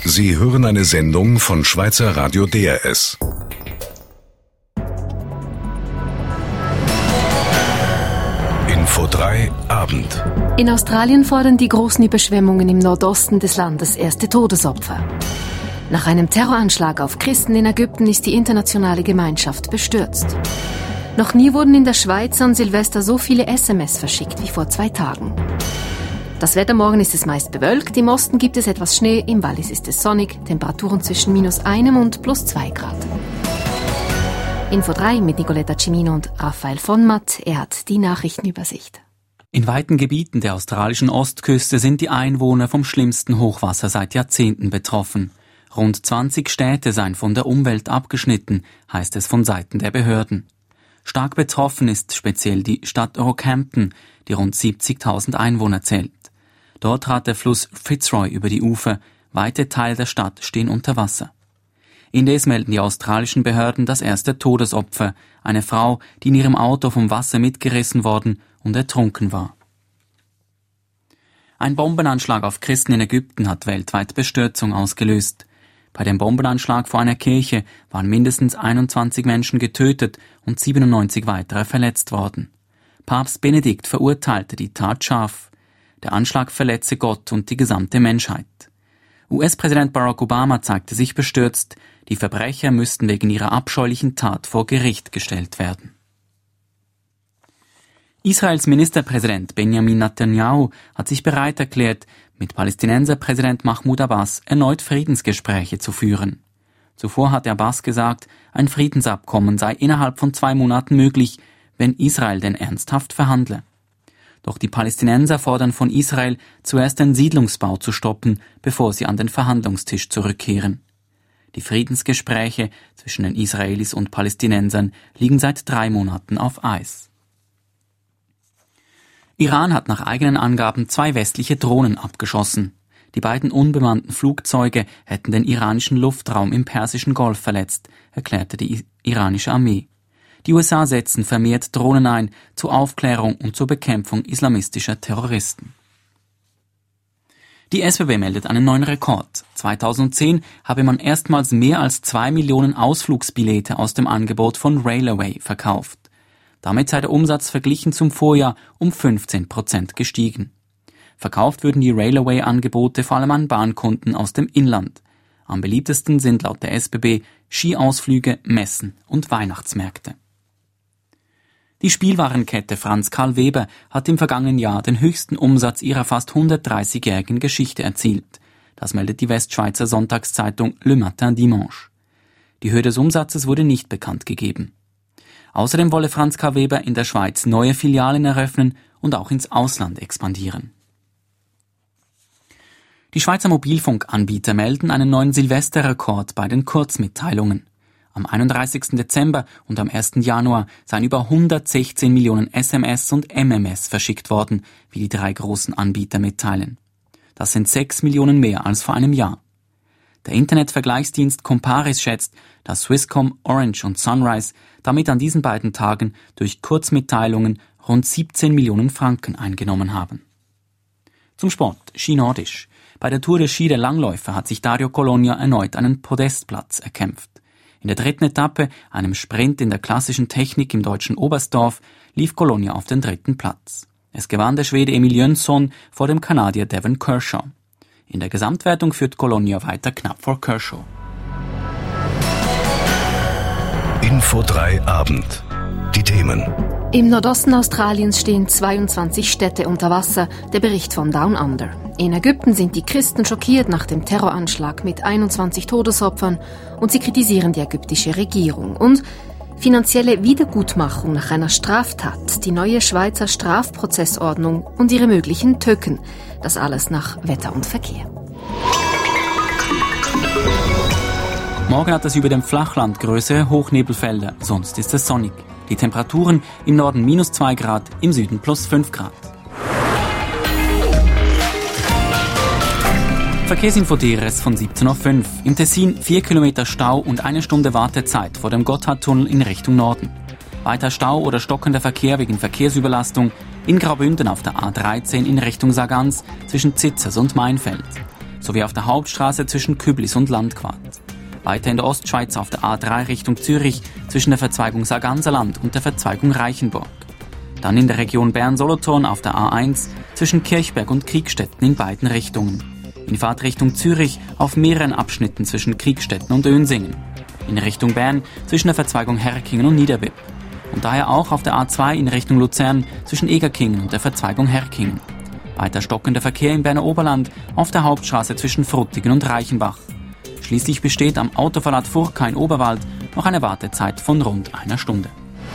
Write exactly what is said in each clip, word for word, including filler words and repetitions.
Sie hören eine Sendung von Schweizer Radio D R S. Info drei Abend. In Australien fordern die großen Überschwemmungen im Nordosten des Landes erste Todesopfer. Nach einem Terroranschlag auf Christen in Ägypten ist die internationale Gemeinschaft bestürzt. Noch nie wurden in der Schweiz an Silvester so viele S M S verschickt wie vor zwei Tagen. Das Wetter morgen ist es meist bewölkt, im Osten gibt es etwas Schnee, im Wallis ist es sonnig, Temperaturen zwischen minus einem und plus zwei Grad. Info drei mit Nicoletta Cimino und Raphael von Matt, er hat die Nachrichtenübersicht. In weiten Gebieten der australischen Ostküste sind die Einwohner vom schlimmsten Hochwasser seit Jahrzehnten betroffen. Rund zwanzig Städte seien von der Umwelt abgeschnitten, heißt es von Seiten der Behörden. Stark betroffen ist speziell die Stadt Rockhampton, die rund siebzigtausend Einwohner zählt. Dort trat der Fluss Fitzroy über die Ufer, weite Teile der Stadt stehen unter Wasser. Indes melden die australischen Behörden das erste Todesopfer, eine Frau, die in ihrem Auto vom Wasser mitgerissen worden und ertrunken war. Ein Bombenanschlag auf Christen in Ägypten hat weltweit Bestürzung ausgelöst. Bei dem Bombenanschlag vor einer Kirche waren mindestens einundzwanzig Menschen getötet und siebenundneunzig weitere verletzt worden. Papst Benedikt verurteilte die Tat scharf. Der Anschlag verletze Gott und die gesamte Menschheit. U S-Präsident Barack Obama zeigte sich bestürzt, die Verbrecher müssten wegen ihrer abscheulichen Tat vor Gericht gestellt werden. Israels Ministerpräsident Benjamin Netanyahu hat sich bereit erklärt, mit Palästinenserpräsident Mahmoud Abbas erneut Friedensgespräche zu führen. Zuvor hatte Abbas gesagt, ein Friedensabkommen sei innerhalb von zwei Monaten möglich, wenn Israel denn ernsthaft verhandle. Doch die Palästinenser fordern von Israel, zuerst den Siedlungsbau zu stoppen, bevor sie an den Verhandlungstisch zurückkehren. Die Friedensgespräche zwischen den Israelis und Palästinensern liegen seit drei Monaten auf Eis. Iran hat nach eigenen Angaben zwei westliche Drohnen abgeschossen. Die beiden unbemannten Flugzeuge hätten den iranischen Luftraum im Persischen Golf verletzt, erklärte die iranische Armee. Die U S A setzen vermehrt Drohnen ein zur Aufklärung und zur Bekämpfung islamistischer Terroristen. Die S B B meldet einen neuen Rekord. zweitausendzehn habe man erstmals mehr als zwei Millionen Ausflugsbillete aus dem Angebot von Railaway verkauft. Damit sei der Umsatz verglichen zum Vorjahr um fünfzehn Prozent gestiegen. Verkauft würden die Railaway-Angebote vor allem an Bahnkunden aus dem Inland. Am beliebtesten sind laut der S B B Skiausflüge, Messen und Weihnachtsmärkte. Die Spielwarenkette Franz Karl Weber hat im vergangenen Jahr den höchsten Umsatz ihrer fast hundertdreißigjährigen Geschichte erzielt. Das meldet die Westschweizer Sonntagszeitung Le Matin Dimanche. Die Höhe des Umsatzes wurde nicht bekannt gegeben. Außerdem wolle Franz Karl Weber in der Schweiz neue Filialen eröffnen und auch ins Ausland expandieren. Die Schweizer Mobilfunkanbieter melden einen neuen Silvesterrekord bei den Kurzmitteilungen. Am einunddreißigsten Dezember und am ersten Januar seien über hundertsechzehn Millionen S M S und M M S verschickt worden, wie die drei großen Anbieter mitteilen. Das sind sechs Millionen mehr als vor einem Jahr. Der Internetvergleichsdienst Comparis schätzt, dass Swisscom, Orange und Sunrise damit an diesen beiden Tagen durch Kurzmitteilungen rund siebzehn Millionen Franken eingenommen haben. Zum Sport, Ski Nordisch. Bei der Tour de Ski der Langläufer hat sich Dario Colonia erneut einen Podestplatz erkämpft. In der dritten Etappe, einem Sprint in der klassischen Technik im deutschen Oberstdorf, lief Colonia auf den dritten Platz. Es gewann der Schwede Emil Jönsson vor dem Kanadier Devon Kershaw. In der Gesamtwertung führt Colonia weiter knapp vor Kershaw. Info drei Abend. Die Themen. Im Nordosten Australiens stehen zweiundzwanzig Städte unter Wasser, der Bericht von Down Under. In Ägypten sind die Christen schockiert nach dem Terroranschlag mit einundzwanzig Todesopfern und sie kritisieren die ägyptische Regierung. Und finanzielle Wiedergutmachung nach einer Straftat, die neue Schweizer Strafprozessordnung und ihre möglichen Tücken. Das alles nach Wetter und Verkehr. Morgen hat es über dem Flachland größere Hochnebelfelder, sonst ist es sonnig. Die Temperaturen im Norden minus zwei Grad, im Süden plus fünf Grad. Verkehrsinfo D R S von siebzehn Uhr fünf. Im Tessin vier Kilometer Stau und eine Stunde Wartezeit vor dem Gotthardtunnel in Richtung Norden. Weiter Stau oder stockender Verkehr wegen Verkehrsüberlastung in Graubünden auf der A dreizehn in Richtung Sargans zwischen Zitzers und Mainfeld. sowie auf der Hauptstraße zwischen Küblis und Landquart. Weiter in der Ostschweiz auf der A drei Richtung Zürich zwischen der Verzweigung Sarganserland und der Verzweigung Reichenborg. Dann in der Region Bern-Solothurn auf der A eins zwischen Kirchberg und Kriegstetten in beiden Richtungen. In Fahrtrichtung Zürich auf mehreren Abschnitten zwischen Kriegstetten und Önsingen. In Richtung Bern zwischen der Verzweigung Herkingen und Niederbipp. Und daher auch auf der A zwei in Richtung Luzern zwischen Egerkingen und der Verzweigung Herkingen. Weiter stockender Verkehr im Berner Oberland auf der Hauptstraße zwischen Frutigen und Reichenbach. Schließlich besteht am Autoverlad Furka in Oberwald noch eine Wartezeit von rund einer Stunde.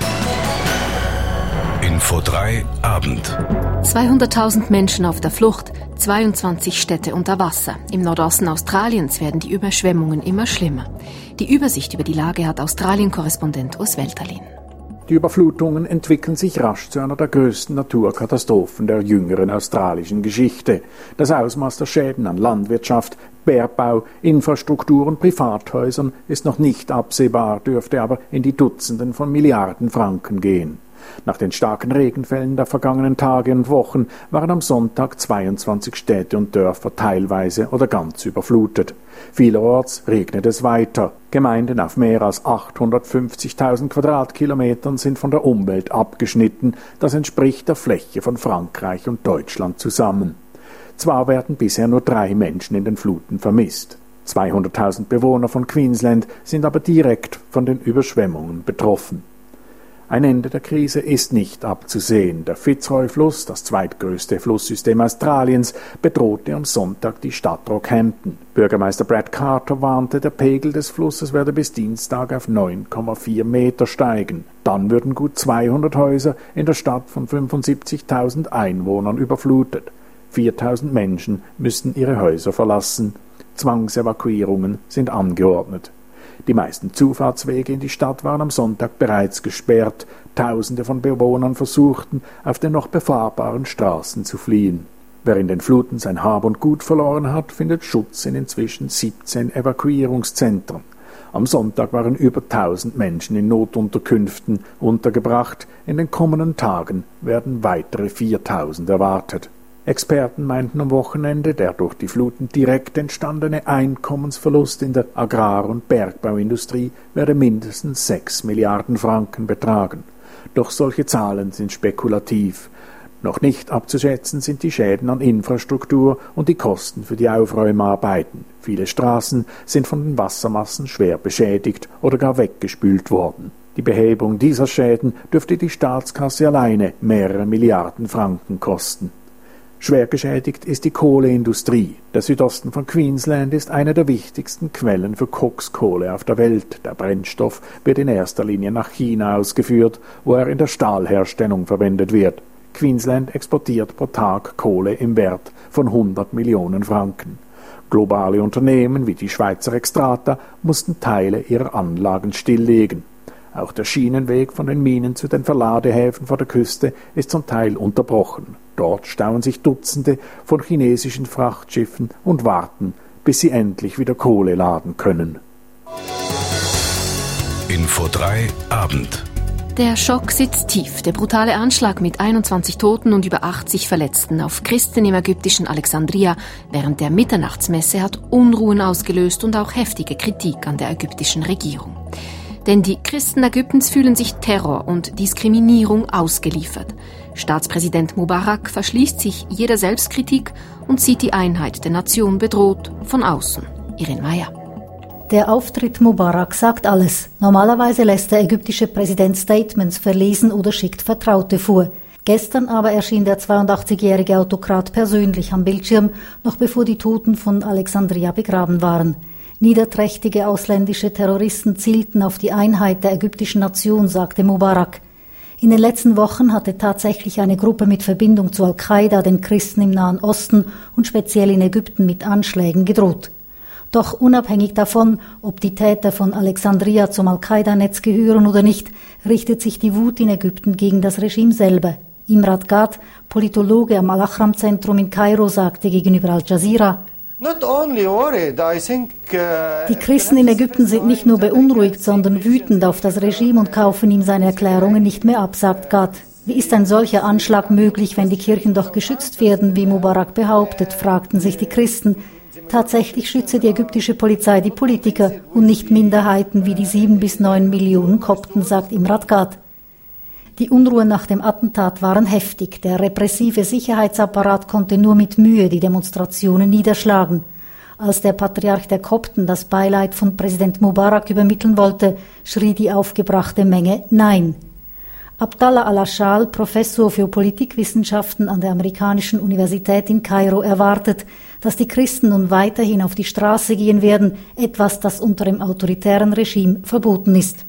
Info drei Abend. zweihunderttausend Menschen auf der Flucht, zweiundzwanzig Städte unter Wasser. Im Nordosten Australiens werden die Überschwemmungen immer schlimmer. Die Übersicht über die Lage hat Australien-Korrespondent Urs Welterlin. Die Überflutungen entwickeln sich rasch zu einer der größten Naturkatastrophen der jüngeren australischen Geschichte. Das Ausmaß der Schäden an Landwirtschaft, Bergbau, Infrastruktur und Privathäusern ist noch nicht absehbar, dürfte aber in die Dutzenden von Milliarden Franken gehen. Nach den starken Regenfällen der vergangenen Tage und Wochen waren am Sonntag zweiundzwanzig Städte und Dörfer teilweise oder ganz überflutet. Vielerorts regnet es weiter. Gemeinden auf mehr als achthundertfünfzigtausend Quadratkilometern sind von der Umwelt abgeschnitten. Das entspricht der Fläche von Frankreich und Deutschland zusammen. Zwar werden bisher nur drei Menschen in den Fluten vermisst. zweihunderttausend Bewohner von Queensland sind aber direkt von den Überschwemmungen betroffen. Ein Ende der Krise ist nicht abzusehen. Der Fitzroy-Fluss, das zweitgrößte Flusssystem Australiens, bedrohte am Sonntag die Stadt Rockhampton. Bürgermeister Brad Carter warnte, der Pegel des Flusses werde bis Dienstag auf neun Komma vier Meter steigen. Dann würden gut zweihundert Häuser in der Stadt von fünfundsiebzigtausend Einwohnern überflutet. viertausend Menschen müssten ihre Häuser verlassen. Zwangsevakuierungen sind angeordnet. Die meisten Zufahrtswege in die Stadt waren am Sonntag bereits gesperrt. Tausende von Bewohnern versuchten, auf den noch befahrbaren Straßen zu fliehen. Wer in den Fluten sein Hab und Gut verloren hat, findet Schutz in inzwischen siebzehn Evakuierungszentren. Am Sonntag waren über tausend Menschen in Notunterkünften untergebracht. In den kommenden Tagen werden weitere viertausend erwartet. Experten meinten am Wochenende, der durch die Fluten direkt entstandene Einkommensverlust in der Agrar- und Bergbauindustrie werde mindestens sechs Milliarden Franken betragen. Doch solche Zahlen sind spekulativ. Noch nicht abzuschätzen sind die Schäden an Infrastruktur und die Kosten für die Aufräumarbeiten. Viele Straßen sind von den Wassermassen schwer beschädigt oder gar weggespült worden. Die Behebung dieser Schäden dürfte die Staatskasse alleine mehrere Milliarden Franken kosten. Schwer geschädigt ist die Kohleindustrie. Der Südosten von Queensland ist eine der wichtigsten Quellen für Kokskohle auf der Welt. Der Brennstoff wird in erster Linie nach China ausgeführt, wo er in der Stahlherstellung verwendet wird. Queensland exportiert pro Tag Kohle im Wert von hundert Millionen Franken. Globale Unternehmen wie die Schweizer Extrata mussten Teile ihrer Anlagen stilllegen. Auch der Schienenweg von den Minen zu den Verladehäfen vor der Küste ist zum Teil unterbrochen. Dort stauen sich Dutzende von chinesischen Frachtschiffen und warten, bis sie endlich wieder Kohle laden können. Info drei Abend. Der Schock sitzt tief. Der brutale Anschlag mit einundzwanzig Toten und über achtzig Verletzten auf Christen im ägyptischen Alexandria während der Mitternachtsmesse hat Unruhen ausgelöst und auch heftige Kritik an der ägyptischen Regierung. Denn die Christen Ägyptens fühlen sich Terror und Diskriminierung ausgeliefert. Staatspräsident Mubarak verschließt sich jeder Selbstkritik und sieht die Einheit der Nation bedroht von außen. Irene Meyer. Der Auftritt Mubarak sagt alles. Normalerweise lässt der ägyptische Präsident Statements verlesen oder schickt Vertraute vor. Gestern aber erschien der zweiundachtzigjährige Autokrat persönlich am Bildschirm, noch bevor die Toten von Alexandria begraben waren. Niederträchtige ausländische Terroristen zielten auf die Einheit der ägyptischen Nation, sagte Mubarak. In den letzten Wochen hatte tatsächlich eine Gruppe mit Verbindung zu Al-Qaida den Christen im Nahen Osten und speziell in Ägypten mit Anschlägen gedroht. Doch unabhängig davon, ob die Täter von Alexandria zum Al-Qaida-Netz gehören oder nicht, richtet sich die Wut in Ägypten gegen das Regime selber. Imrat Gad, Politologe am Al-Ahram-Zentrum in Kairo, sagte gegenüber Al Jazeera: Die Christen in Ägypten sind nicht nur beunruhigt, sondern wütend auf das Regime und kaufen ihm seine Erklärungen nicht mehr ab, sagt Gad. Wie ist ein solcher Anschlag möglich, wenn die Kirchen doch geschützt werden, wie Mubarak behauptet, fragten sich die Christen. Tatsächlich schütze die ägyptische Polizei die Politiker und nicht Minderheiten wie die sieben bis neun Millionen Kopten, sagt Imrat Gad. Die Unruhen nach dem Attentat waren heftig. Der repressive Sicherheitsapparat konnte nur mit Mühe die Demonstrationen niederschlagen. Als der Patriarch der Kopten das Beileid von Präsident Mubarak übermitteln wollte, schrie die aufgebrachte Menge Nein. Abdallah al-Ashal, Professor für Politikwissenschaften an der amerikanischen Universität in Kairo, erwartet, dass die Christen nun weiterhin auf die Straße gehen werden, etwas, das unter dem autoritären Regime verboten ist.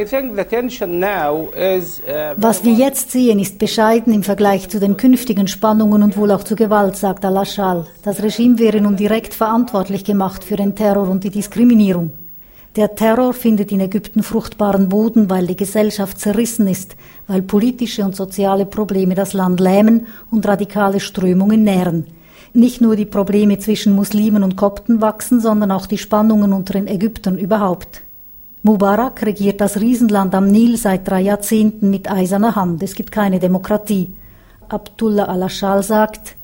Was wir jetzt sehen, ist bescheiden im Vergleich zu den künftigen Spannungen und wohl auch zu Gewalt, sagt al-Ashal. Das Regime wäre nun direkt verantwortlich gemacht für den Terror und die Diskriminierung. Der Terror findet in Ägypten fruchtbaren Boden, weil die Gesellschaft zerrissen ist, weil politische und soziale Probleme das Land lähmen und radikale Strömungen nähren. Nicht nur die Probleme zwischen Muslimen und Kopten wachsen, sondern auch die Spannungen unter den Ägyptern überhaupt. Mubarak regiert das Riesenland am Nil seit drei Jahrzehnten mit eiserner Hand. Es gibt keine Demokratie. Abdullah al-Ashal sagt,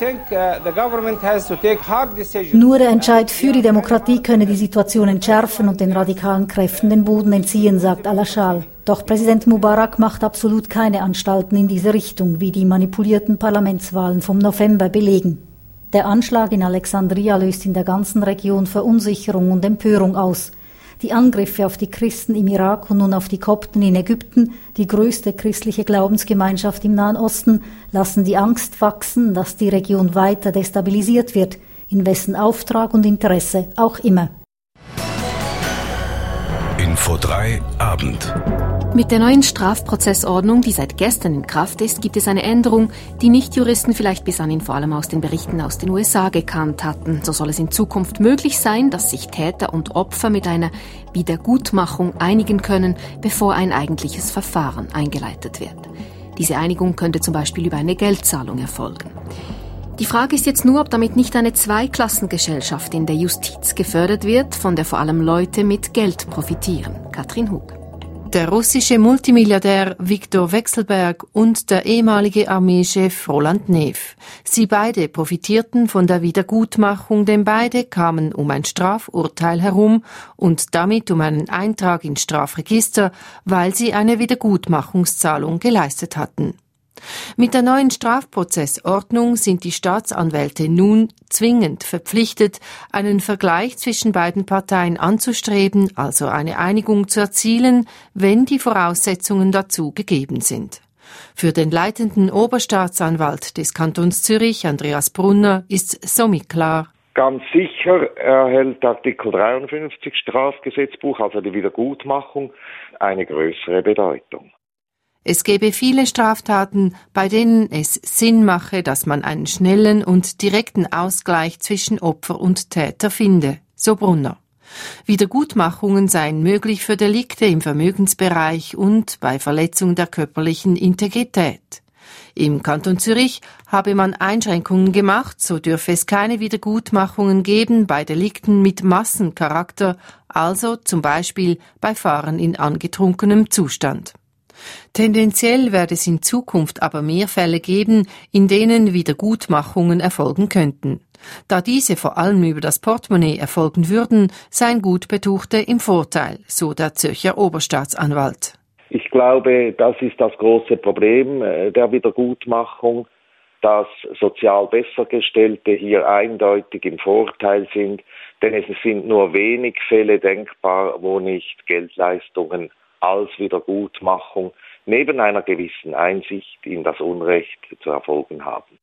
nur der Entscheid für die Demokratie könne die Situation entschärfen und den radikalen Kräften den Boden entziehen, sagt al-Ashal. Doch Präsident Mubarak macht absolut keine Anstalten in diese Richtung, wie die manipulierten Parlamentswahlen vom November belegen. Der Anschlag in Alexandria löst in der ganzen Region Verunsicherung und Empörung aus. Die Angriffe auf die Christen im Irak und nun auf die Kopten in Ägypten, die größte christliche Glaubensgemeinschaft im Nahen Osten, lassen die Angst wachsen, dass die Region weiter destabilisiert wird, in wessen Auftrag und Interesse auch immer. Info drei Abend. Mit der neuen Strafprozessordnung, die seit gestern in Kraft ist, gibt es eine Änderung, die Nichtjuristen vielleicht bis anhin vor allem aus den Berichten aus den U S A gekannt hatten. So soll es in Zukunft möglich sein, dass sich Täter und Opfer mit einer Wiedergutmachung einigen können, bevor ein eigentliches Verfahren eingeleitet wird. Diese Einigung könnte zum Beispiel über eine Geldzahlung erfolgen. Die Frage ist jetzt nur, ob damit nicht eine Zweiklassengesellschaft in der Justiz gefördert wird, von der vor allem Leute mit Geld profitieren. Katrin Hug. Der russische Multimilliardär Viktor Vekselberg und der ehemalige Armeechef Roland Neff. Sie beide profitierten von der Wiedergutmachung, denn beide kamen um ein Strafurteil herum und damit um einen Eintrag ins Strafregister, weil sie eine Wiedergutmachungszahlung geleistet hatten. Mit der neuen Strafprozessordnung sind die Staatsanwälte nun zwingend verpflichtet, einen Vergleich zwischen beiden Parteien anzustreben, also eine Einigung zu erzielen, wenn die Voraussetzungen dazu gegeben sind. Für den leitenden Oberstaatsanwalt des Kantons Zürich, Andreas Brunner, ist somit klar: Ganz sicher erhält Artikel dreiundfünfzig Strafgesetzbuch, also die Wiedergutmachung, eine größere Bedeutung. Es gäbe viele Straftaten, bei denen es Sinn mache, dass man einen schnellen und direkten Ausgleich zwischen Opfer und Täter finde, so Brunner. Wiedergutmachungen seien möglich für Delikte im Vermögensbereich und bei Verletzung der körperlichen Integrität. Im Kanton Zürich habe man Einschränkungen gemacht, so dürfe es keine Wiedergutmachungen geben bei Delikten mit Massencharakter, also zum Beispiel bei Fahren in angetrunkenem Zustand. Tendenziell werde es in Zukunft aber mehr Fälle geben, in denen Wiedergutmachungen erfolgen könnten. Da diese vor allem über das Portemonnaie erfolgen würden, seien Gutbetuchte im Vorteil, so der Zürcher Oberstaatsanwalt. Ich glaube, das ist das große Problem der Wiedergutmachung, dass sozial Bessergestellte hier eindeutig im Vorteil sind, denn es sind nur wenig Fälle denkbar, wo nicht Geldleistungen als Wiedergutmachung neben einer gewissen Einsicht in das Unrecht zu erfolgen haben.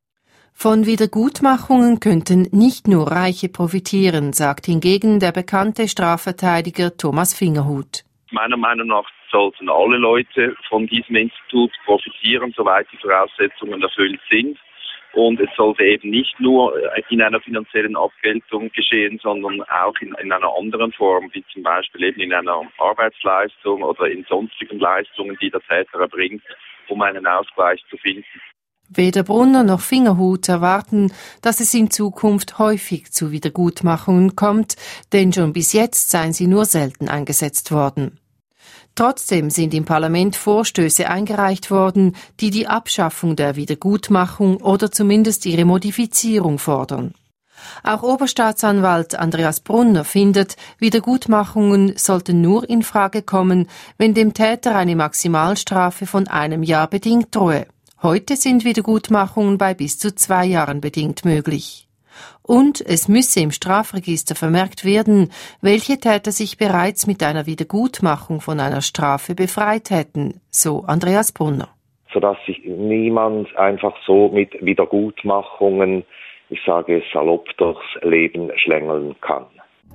Von Wiedergutmachungen könnten nicht nur Reiche profitieren, sagt hingegen der bekannte Strafverteidiger Thomas Fingerhut. Meiner Meinung nach sollten alle Leute von diesem Institut profitieren, soweit die Voraussetzungen erfüllt sind. Und es sollte eben nicht nur in einer finanziellen Abgeltung geschehen, sondern auch in, in einer anderen Form, wie zum Beispiel eben in einer Arbeitsleistung oder in sonstigen Leistungen, die der Täter erbringt, um einen Ausgleich zu finden. Weder Brunner noch Fingerhut erwarten, dass es in Zukunft häufig zu Wiedergutmachungen kommt, denn schon bis jetzt seien sie nur selten eingesetzt worden. Trotzdem sind im Parlament Vorstöße eingereicht worden, die die Abschaffung der Wiedergutmachung oder zumindest ihre Modifizierung fordern. Auch Oberstaatsanwalt Andreas Brunner findet, Wiedergutmachungen sollten nur in Frage kommen, wenn dem Täter eine Maximalstrafe von einem Jahr bedingt drohe. Heute sind Wiedergutmachungen bei bis zu zwei Jahren bedingt möglich. Und es müsse im Strafregister vermerkt werden, welche Täter sich bereits mit einer Wiedergutmachung von einer Strafe befreit hätten, so Andreas Brunner. Sodass sich niemand einfach so mit Wiedergutmachungen, ich sage es salopp, durchs Leben schlängeln kann.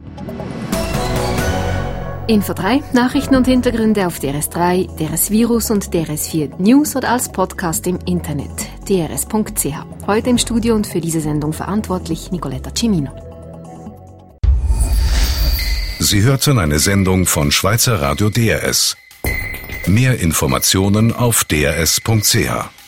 Info drei, Nachrichten und Hintergründe auf D R S drei, D R S Virus und D R S vier News oder als Podcast im Internet, d r s punkt c h. Heute im Studio und für diese Sendung verantwortlich Nicoletta Cimino. Sie hörten eine Sendung von Schweizer Radio D R S. Mehr Informationen auf d r s punkt c h.